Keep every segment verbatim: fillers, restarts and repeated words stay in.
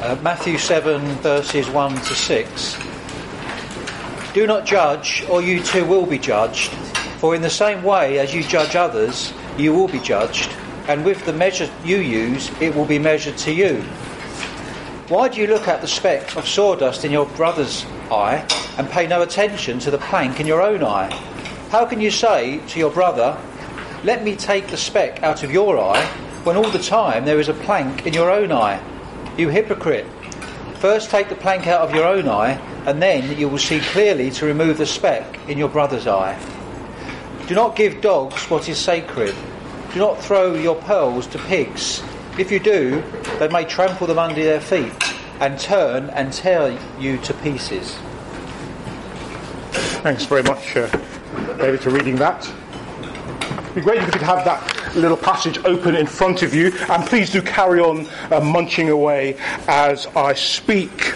Uh, Matthew seven, verses one to six. Do not judge, or you too will be judged. For in the same way as you judge others, you will be judged, and with the measure you use, it will be measured to you. Why do you look at the speck of sawdust in your brother's eye, and pay no attention to the plank in your own eye? How can you say to your brother, let me take the speck out of your eye, when all the time there is a plank in your own eye? You hypocrite! First take the plank out of your own eye, and then you will see clearly to remove the speck in your brother's eye. Do not give dogs what is sacred. Do not throw your pearls to pigs. If you do, they may trample them under their feet, and turn and tear you to pieces. Thanks very much, uh, David, for reading that. It'd be great if you could have that little passage open in front of you, and please do carry on uh, munching away as I speak.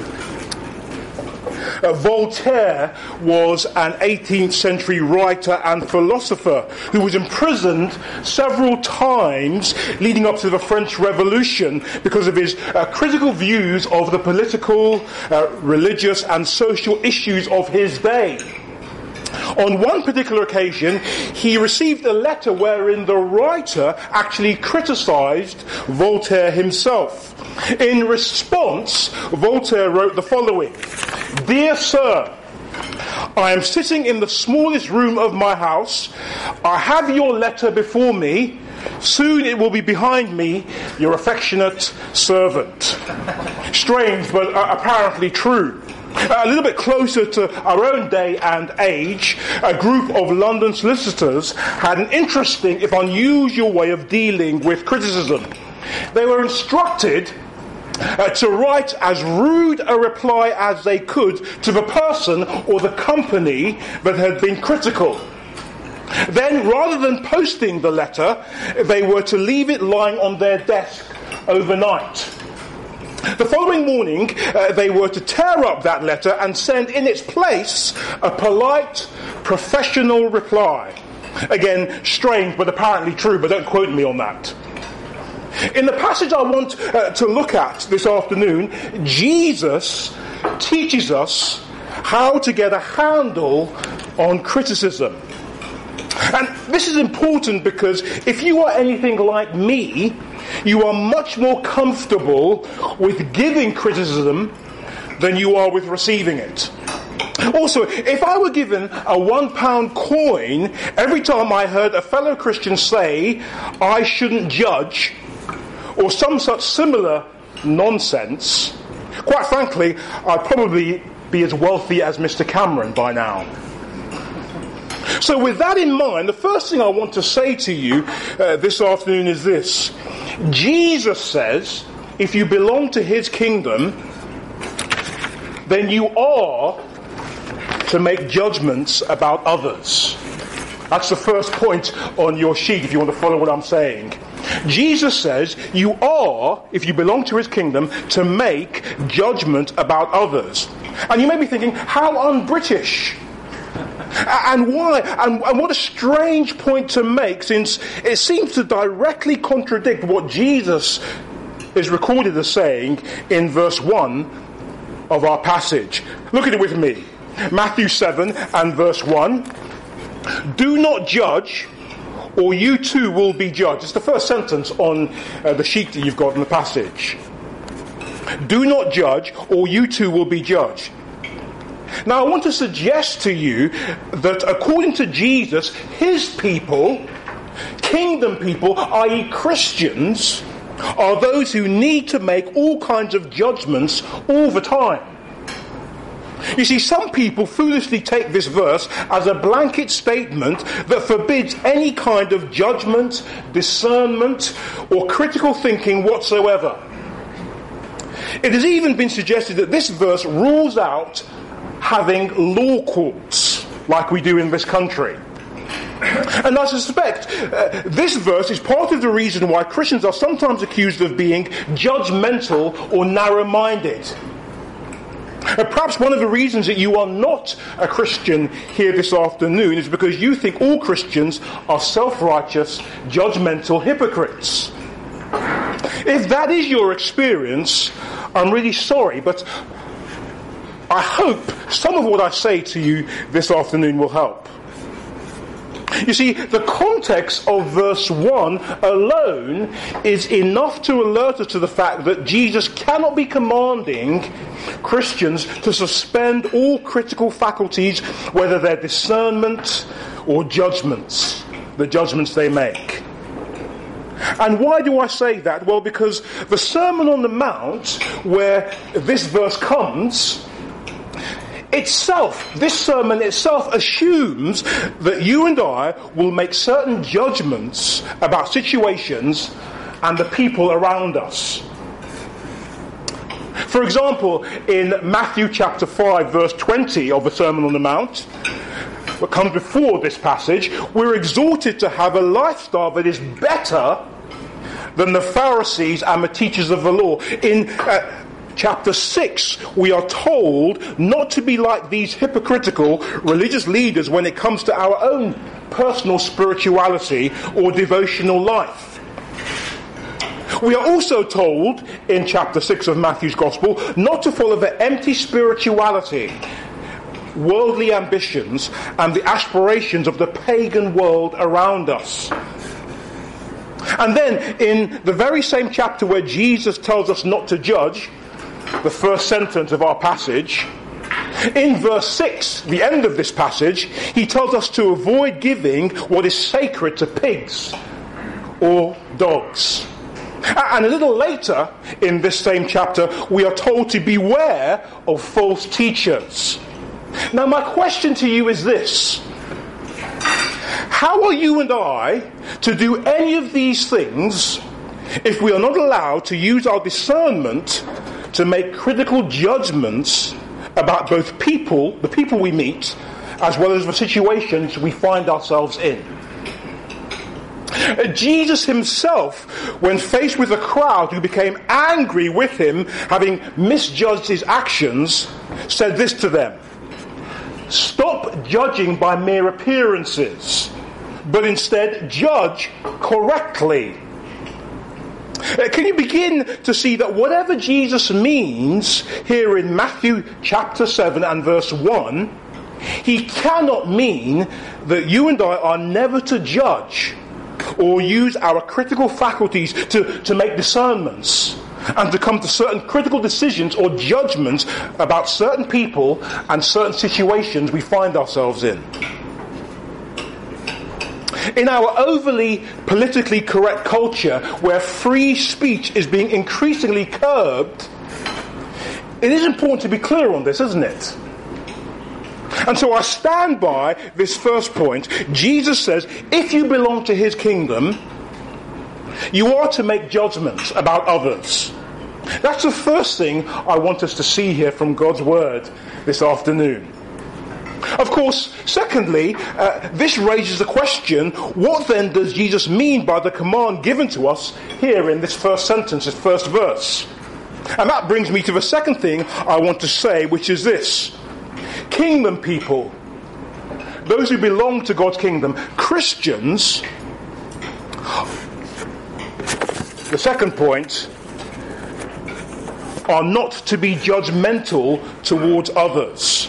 Uh, Voltaire was an eighteenth century writer and philosopher who was imprisoned several times leading up to the French Revolution because of his uh, critical views of the political, uh, religious and social issues of his day. On one particular occasion, he received a letter wherein the writer actually criticised Voltaire himself. In response, Voltaire wrote the following: Dear Sir, I am sitting in the smallest room of my house. I have your letter before me. Soon it will be behind me, your affectionate servant. Strange, but uh, apparently true. A little bit closer to our own day and age, a group of London solicitors had an interesting, if unusual, way of dealing with criticism. They were instructed uh, to write as rude a reply as they could to the person or the company that had been critical. Then, rather than posting the letter, they were to leave it lying on their desk overnight. The following morning, uh, they were to tear up that letter and send in its place a polite, professional reply. Again, strange, but apparently true, but don't quote me on that. In the passage I want uh, to look at this afternoon, Jesus teaches us how to get a handle on criticism. And this is important because if you are anything like me, you are much more comfortable with giving criticism than you are with receiving it. Also, if I were given a one pound coin every time I heard a fellow Christian say, I shouldn't judge, or some such similar nonsense, quite frankly, I'd probably be as wealthy as Mister Cameron by now. So with that in mind, the first thing I want to say to you uh, this afternoon is this. Jesus says, if you belong to his kingdom, then you are to make judgments about others. That's the first point on your sheet if you want to follow what I'm saying. Jesus says you are, if you belong to his kingdom, to make judgment about others. And you may be thinking, how un-British? And why? And, and what a strange point to make, since it seems to directly contradict what Jesus is recorded as saying in verse one of our passage. Look at it with me. Matthew seven and verse one. Do not judge, or you too will be judged. It's the first sentence on uh, the sheet that you've got in the passage. Do not judge, or you too will be judged. Now I want to suggest to you that according to Jesus, his people, kingdom people, that is Christians, are those who need to make all kinds of judgments all the time. You see, some people foolishly take this verse as a blanket statement that forbids any kind of judgment, discernment, or critical thinking whatsoever. It has even been suggested that this verse rules out having law courts like we do in this country. And I suspect uh, this verse is part of the reason why Christians are sometimes accused of being judgmental or narrow-minded. Uh, perhaps one of the reasons that you are not a Christian here this afternoon is because you think all Christians are self-righteous, judgmental hypocrites. If that is your experience, I'm really sorry, but I hope some of what I say to you this afternoon will help. You see, the context of verse one alone is enough to alert us to the fact that Jesus cannot be commanding Christians to suspend all critical faculties, whether they're discernment or judgments, the judgments they make. And why do I say that? Well, because the Sermon on the Mount, where this verse comes, itself, this sermon itself assumes that you and I will make certain judgments about situations and the people around us. For example, in Matthew chapter five, verse twenty of the Sermon on the Mount, what comes before this passage, we're exhorted to have a lifestyle that is better than the Pharisees and the teachers of the law. In uh, Chapter six, we are told not to be like these hypocritical religious leaders when it comes to our own personal spirituality or devotional life. We are also told in chapter six of Matthew's Gospel not to follow the empty spirituality, worldly ambitions, and the aspirations of the pagan world around us. And then in the very same chapter where Jesus tells us not to judge, the first sentence of our passage, in verse six, the end of this passage, he tells us to avoid giving what is sacred to pigs or dogs. And a little later in this same chapter, we are told to beware of false teachers. Now my question to you is this: how are you and I to do any of these things if we are not allowed to use our discernment to make critical judgments about both people, the people we meet, as well as the situations we find ourselves in? Jesus himself, when faced with a crowd who became angry with him, having misjudged his actions, said this to them: "Stop judging by mere appearances, but instead judge correctly." Can you begin to see that whatever Jesus means here in Matthew chapter seven and verse one, he cannot mean that you and I are never to judge or use our critical faculties to, to make discernments and to come to certain critical decisions or judgments about certain people and certain situations we find ourselves in. In our overly politically correct culture, where free speech is being increasingly curbed, it is important to be clear on this, isn't it? And so I stand by this first point. Jesus says, if you belong to his kingdom, you are to make judgments about others. That's the first thing I want us to see here from God's word this afternoon. Of course, secondly, uh, this raises the question, what then does Jesus mean by the command given to us here in this first sentence, this first verse? And that brings me to the second thing I want to say, which is this: kingdom people, those who belong to God's kingdom, Christians, the second point, are not to be judgmental towards others.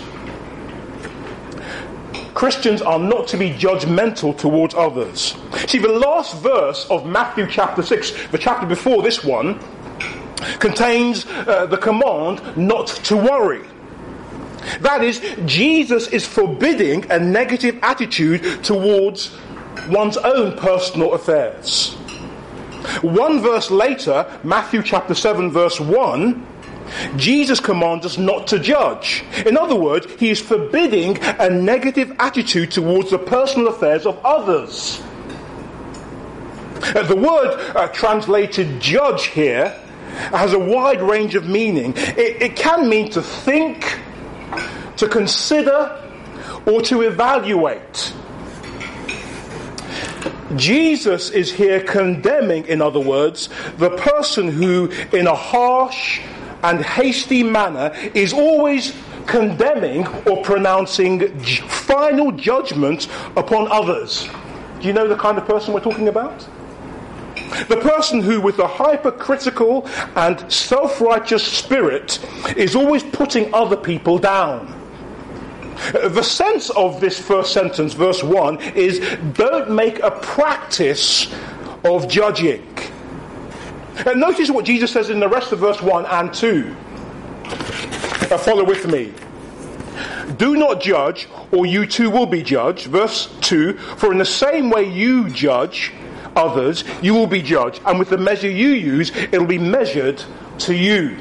Christians are not to be judgmental towards others. See, the last verse of Matthew chapter six, the chapter before this one, contains uh, the command not to worry. That is, Jesus is forbidding a negative attitude towards one's own personal affairs. One verse later, Matthew chapter seven verse one, Jesus commands us not to judge. In other words, he is forbidding a negative attitude towards the personal affairs of others. Uh, the word uh, translated judge here has a wide range of meaning. It, it can mean to think, to consider, or to evaluate. Jesus is here condemning, in other words, the person who, in a harsh and hasty manner, is always condemning or pronouncing j- final judgment upon others. Do you know the kind of person we're talking about? The person who, with a hypercritical and self-righteous spirit, is always putting other people down. The sense of this first sentence, verse one, is don't make a practice of judging. And notice what Jesus says in the rest of verse one and two. Uh, follow with me. Do not judge, or you too will be judged. Verse two, for in the same way you judge others, you will be judged, and with the measure you use, it will be measured to you.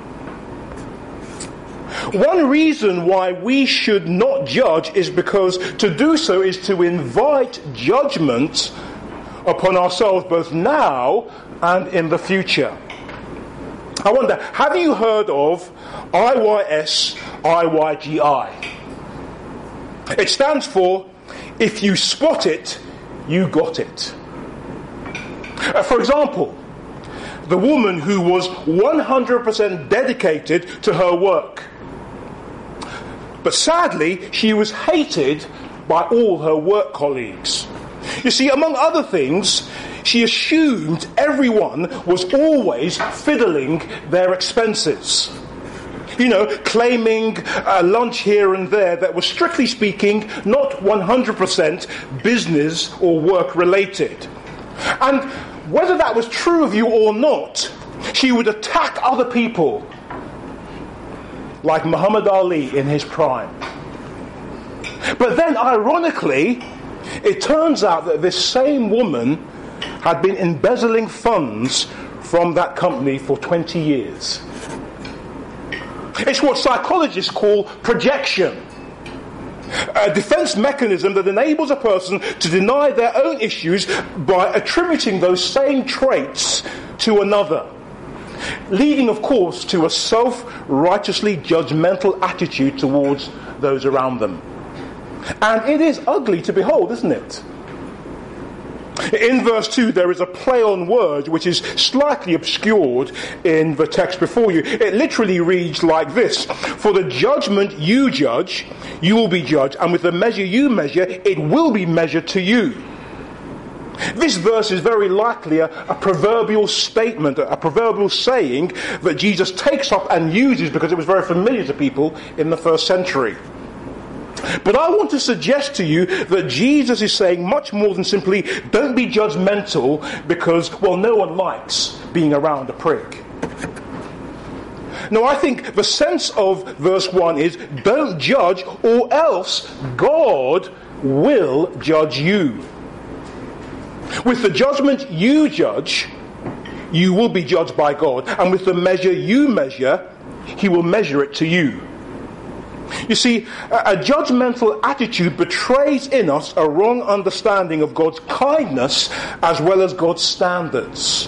One reason why we should not judge is because to do so is to invite judgment upon ourselves both now and in the future. I wonder, have you heard of I Y S I Y G I? It stands for, if you spot it, you got it. Uh, for example, the woman who was one hundred percent dedicated to her work. But sadly, she was hated by all her work colleagues. You see, among other things, she assumed everyone was always fiddling their expenses. You know, claiming a lunch here and there that was, strictly speaking, not one hundred percent business or work related. And whether that was true of you or not, she would attack other people like Muhammad Ali in his prime. But then, ironically, it turns out that this same woman had been embezzling funds from that company for twenty years. It's what psychologists call projection. A defense mechanism that enables a person to deny their own issues by attributing those same traits to another, leading, of course, to a self-righteously judgmental attitude towards those around them. And it is ugly to behold, isn't it? In verse two, there is a play on words which is slightly obscured in the text before you. It literally reads like this: for the judgment you judge, you will be judged, and with the measure you measure, it will be measured to you. This verse is very likely a, a proverbial statement, a, a proverbial saying that Jesus takes up and uses because it was very familiar to people in the first century. But I want to suggest to you that Jesus is saying much more than simply, don't be judgmental because, well, no one likes being around a prick. No, I think the sense of verse one is, don't judge or else God will judge you. With the judgment you judge, you will be judged by God. And with the measure you measure, He will measure it to you. You see, a judgmental attitude betrays in us a wrong understanding of God's kindness as well as God's standards.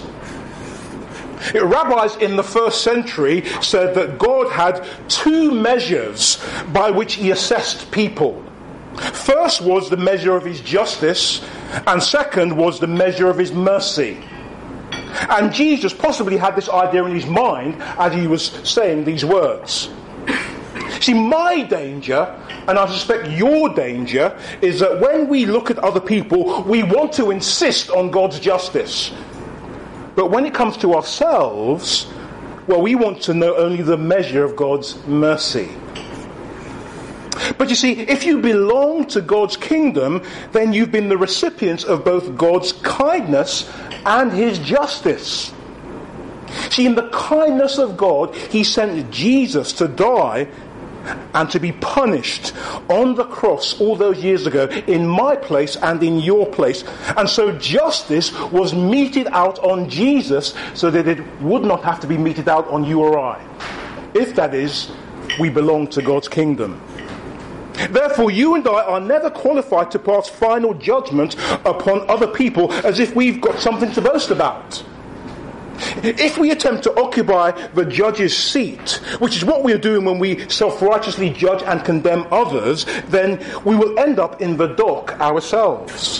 Rabbis in the first century said that God had two measures by which He assessed people. First was the measure of His justice, and second was the measure of His mercy. And Jesus possibly had this idea in his mind as he was saying these words. See, my danger, and I suspect your danger, is that when we look at other people, we want to insist on God's justice. But when it comes to ourselves, well, we want to know only the measure of God's mercy. But you see, if you belong to God's kingdom, then you've been the recipients of both God's kindness and His justice. See, in the kindness of God, He sent Jesus to die and to be punished on the cross all those years ago in my place and in your place. And so justice was meted out on Jesus so that it would not have to be meted out on you or I, if that is, we belong to God's kingdom. Therefore, you and I are never qualified to pass final judgment upon other people as if we've got something to boast about. If we attempt to occupy the judge's seat, which is what we are doing when we self-righteously judge and condemn others, then we will end up in the dock ourselves.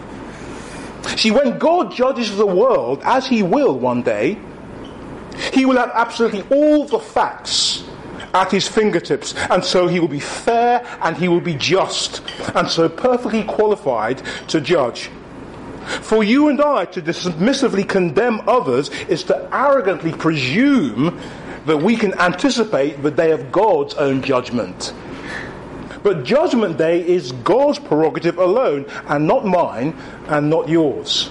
See, when God judges the world, as He will one day, He will have absolutely all the facts at His fingertips, and so He will be fair and He will be just, and so perfectly qualified to judge. For you and I to dismissively condemn others is to arrogantly presume that we can anticipate the day of God's own judgment. But Judgment Day is God's prerogative alone, and not mine, and not yours.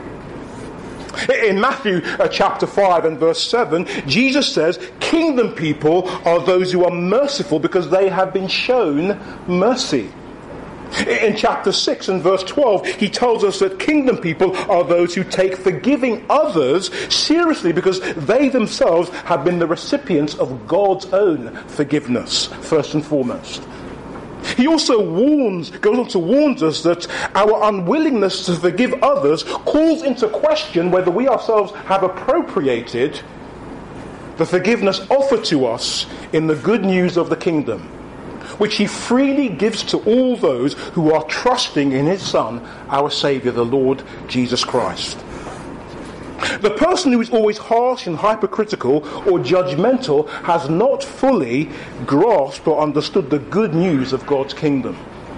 In Matthew uh, chapter five and verse seven, Jesus says, kingdom people are those who are merciful because they have been shown mercy. In chapter six and verse twelve, he tells us that kingdom people are those who take forgiving others seriously because they themselves have been the recipients of God's own forgiveness, first and foremost. He also warns, goes on to warn us that our unwillingness to forgive others calls into question whether we ourselves have appropriated the forgiveness offered to us in the good news of the kingdom, which he freely gives to all those who are trusting in his Son, our Saviour, the Lord Jesus Christ. The person who is always harsh and hypercritical or judgmental has not fully grasped or understood the good news of God's kingdom.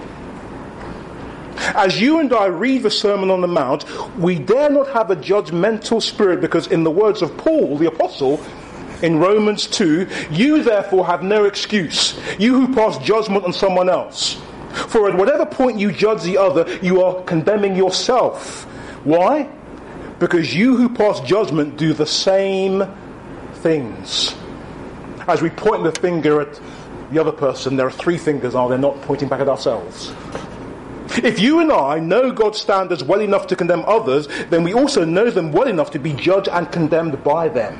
As you and I read the Sermon on the Mount, we dare not have a judgmental spirit because, in the words of Paul, the Apostle, in Romans two, you therefore have no excuse, you who pass judgment on someone else. For at whatever point you judge the other, you are condemning yourself. Why? Because you who pass judgment do the same things. As we point the finger at the other person, there are three fingers, are there not, pointing back at ourselves? If you and I know God's standards well enough to condemn others, then we also know them well enough to be judged and condemned by them.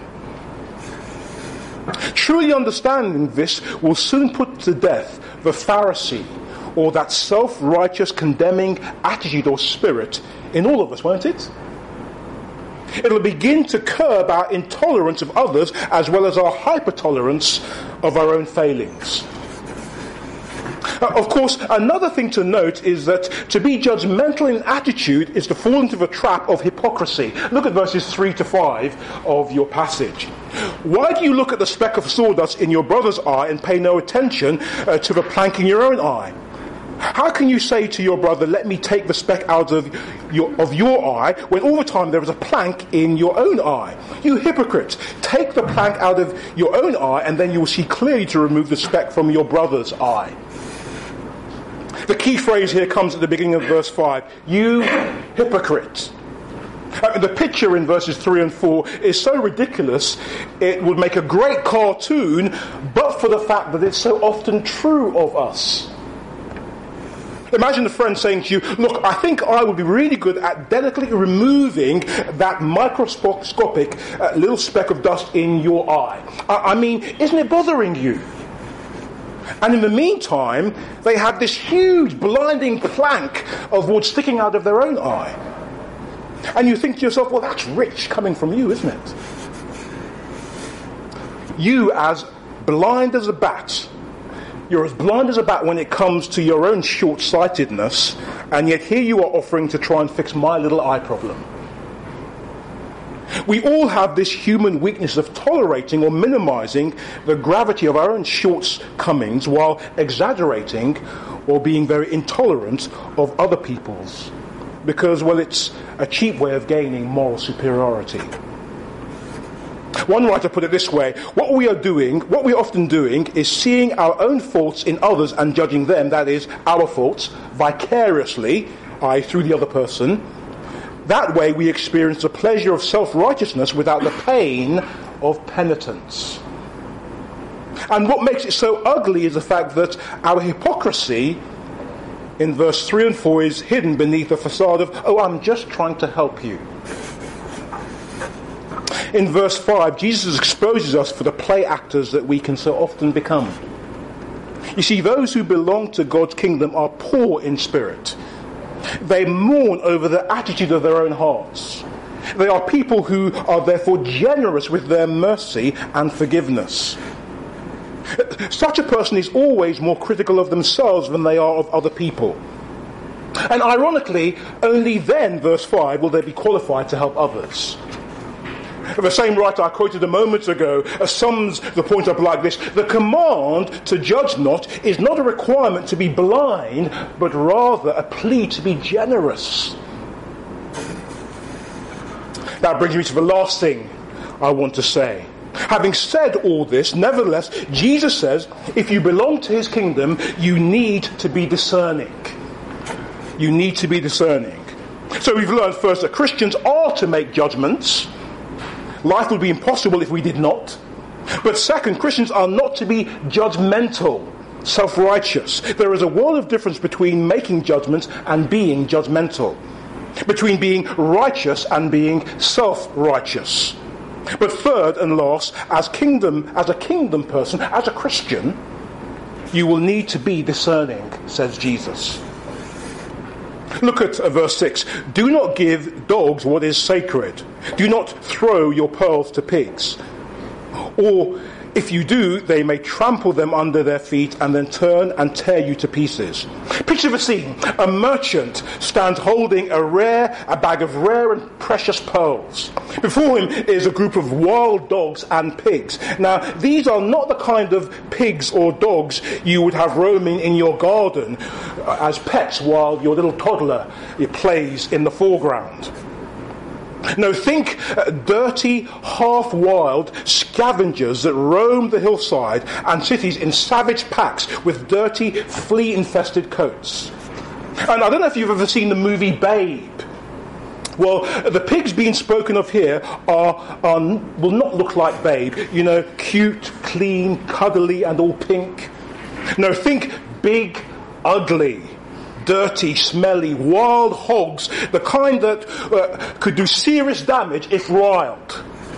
Truly understanding this will soon put to death the Pharisee, or that self-righteous condemning attitude or spirit in all of us, won't it? It'll begin to curb our intolerance of others as well as our hyper-tolerance of our own failings. Uh, of course, another thing to note is that to be judgmental in attitude is to fall into the trap of hypocrisy. Look at verses three to five of your passage. Why do you look at the speck of sawdust in your brother's eye and pay no attention uh, to the plank in your own eye? How can you say to your brother, let me take the speck out of your, of your eye, when all the time there is a plank in your own eye? You hypocrite, take the plank out of your own eye, and then you will see clearly to remove the speck from your brother's eye. The key phrase here comes at the beginning of verse five. You hypocrite. Uh, the picture in verses three and four is so ridiculous it would make a great cartoon, but for the fact that it's so often true of us. Imagine a friend saying to you, look, I think I would be really good at delicately removing that microscopic uh, little speck of dust in your eye. I, I mean, isn't it bothering you? And in the meantime, they have this huge blinding plank of wood sticking out of their own eye. And you think to yourself, well, that's rich coming from you, isn't it? You, as blind as a bat, you're as blind as a bat when it comes to your own short-sightedness, and yet here you are offering to try and fix my little eye problem. We all have this human weakness of tolerating or minimizing the gravity of our own shortcomings while exaggerating or being very intolerant of other people's. Because, well, it's a cheap way of gaining moral superiority. One writer put it this way: what we are doing, what we're often doing, is seeing our own faults in others and judging them, that is, our faults, vicariously, that is, through the other person. That way we experience the pleasure of self-righteousness without the pain of penitence. And what makes it so ugly is the fact that our hypocrisy in verse three and four is hidden beneath a facade of, oh, I'm just trying to help you. In verse five, Jesus exposes us for the play actors that we can so often become. You see, those who belong to God's kingdom are poor in spirit. They mourn over the attitude of their own hearts. They are people who are therefore generous with their mercy and forgiveness. Such a person is always more critical of themselves than they are of other people. And ironically, only then, verse five, will they be qualified to help others. The same writer I quoted a moment ago sums the point up like this: the command to judge not is not a requirement to be blind, but rather a plea to be generous. That brings me to the last thing I want to say. Having said all this, nevertheless, Jesus says, if you belong to his kingdom, you need to be discerning. You need to be discerning. So we've learned first that Christians are to make judgments. Life would be impossible if we did not. But second, Christians are not to be judgmental, self-righteous. There is a world of difference between making judgments and being judgmental. Between being righteous and being self-righteous. But third and last, as kingdom, as a kingdom person, as a Christian, you will need to be discerning, says Jesus. Look at uh, verse six. Do not give dogs what is sacred. Do not throw your pearls to pigs. Or if you do, they may trample them under their feet and then turn and tear you to pieces. Picture the scene. A merchant stands holding a rare, a bag of rare and precious pearls. Before him is a group of wild dogs and pigs. Now, these are not the kind of pigs or dogs you would have roaming in your garden as pets while your little toddler plays in the foreground. No, think uh, dirty, half-wild scavengers that roam the hillside and cities in savage packs with dirty, flea-infested coats. And I don't know if you've ever seen the movie Babe. Well, the pigs being spoken of here are, are will not look like Babe. You know, cute, clean, cuddly, and all pink. No, think big, ugly, dirty, smelly, wild hogs, the kind that uh, could do serious damage if riled.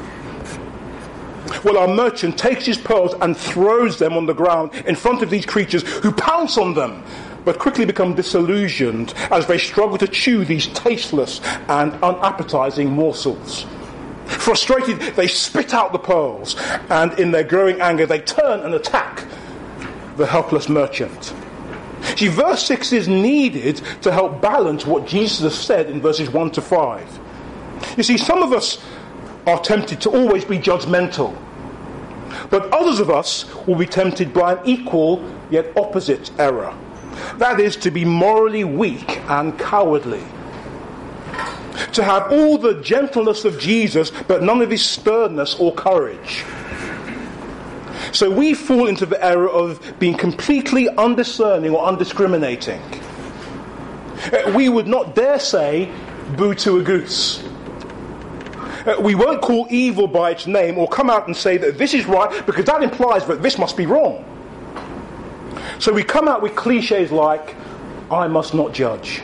Well, our merchant takes his pearls and throws them on the ground in front of these creatures who pounce on them, but quickly become disillusioned as they struggle to chew these tasteless and unappetizing morsels. Frustrated, they spit out the pearls, and in their growing anger, they turn and attack the helpless merchant. See, verse six is needed to help balance what Jesus has said in verses one to five. You see, some of us are tempted to always be judgmental, but others of us will be tempted by an equal yet opposite error. That is, to be morally weak and cowardly. To have all the gentleness of Jesus, but none of his sternness or courage. So we fall into the error of being completely undiscerning or undiscriminating. We would not dare say, boo to a goose. We won't call evil by its name or come out and say that this is right because that implies that this must be wrong. So we come out with cliches like, I must not judge.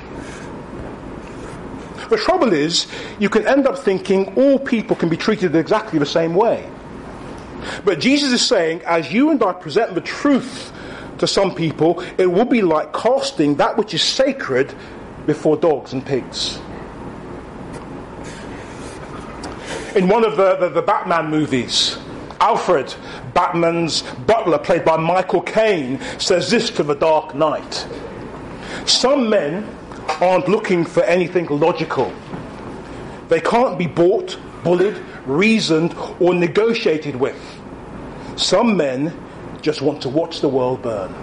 The trouble is, you can end up thinking all people can be treated exactly the same way. But Jesus is saying, as you and I present the truth to some people, it will be like casting that which is sacred before dogs and pigs. In one of the, the, the Batman movies, Alfred, Batman's butler, played by Michael Caine, says this to the Dark Knight. Some men aren't looking for anything logical. They can't be bought, bullied, reasoned, or negotiated with. Some men just want to watch the world burn.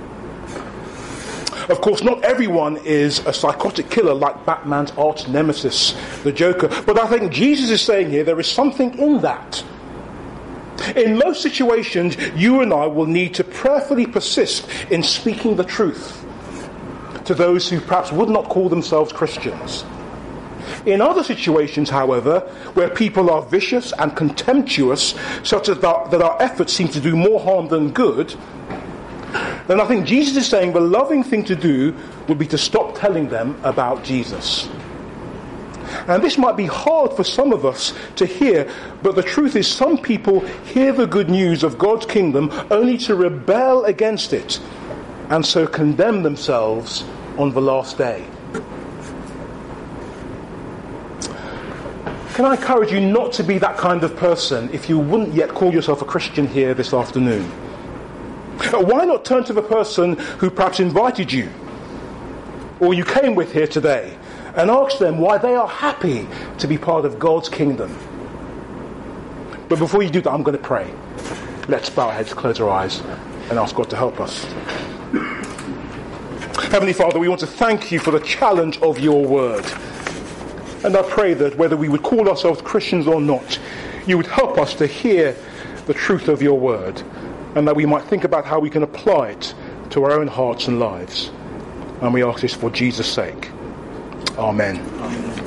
Of course, not everyone is a psychotic killer like Batman's arch nemesis, the Joker. But I think Jesus is saying here there is something in that. In most situations, you and I will need to prayerfully persist in speaking the truth to those who perhaps would not call themselves Christians. In other situations, however, where people are vicious and contemptuous, such as that, that our efforts seem to do more harm than good, then I think Jesus is saying the loving thing to do would be to stop telling them about Jesus. And this might be hard for some of us to hear, but the truth is some people hear the good news of God's kingdom only to rebel against it, and so condemn themselves on the last day. Can I encourage you not to be that kind of person if you wouldn't yet call yourself a Christian here this afternoon? Why not turn to the person who perhaps invited you, or you came with here today, and ask them why they are happy to be part of God's kingdom? But before you do that, I'm going to pray. Let's bow our heads, close our eyes, and ask God to help us. Heavenly Father, we want to thank you for the challenge of your word. And I pray that whether we would call ourselves Christians or not, you would help us to hear the truth of your word, and that we might think about how we can apply it to our own hearts and lives. And we ask this for Jesus' sake. Amen. Amen.